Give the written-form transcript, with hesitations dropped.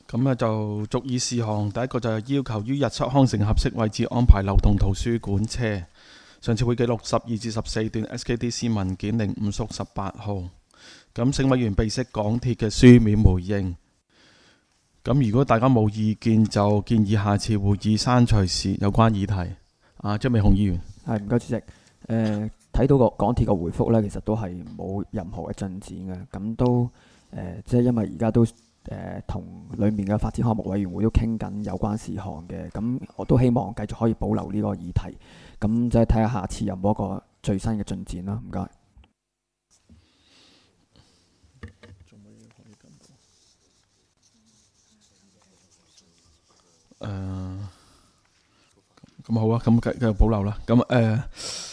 咁啊就逐議事項，第一個就係要求於日出康城合適位置安排流動圖書館車。上次會記錄12至14段 SKDC 文件05/18號。咁請委員備悉港鐵嘅書面回應。咁如果大家冇意見，就建議下次會議刪除時有關議題。張美雄議員。 係，唔該主席。睇到個港鐵嘅回覆呢，其實都係冇任何嘅進展嘅。咁都即係因為而家都同裡面嘅發展項目委員會都傾緊有關事項嘅。咁我都希望繼續可以保留呢個議題。咁即係睇下下次有冇一個最新嘅進展啦。唔該。 咁好啊，咁繼續保留啦。咁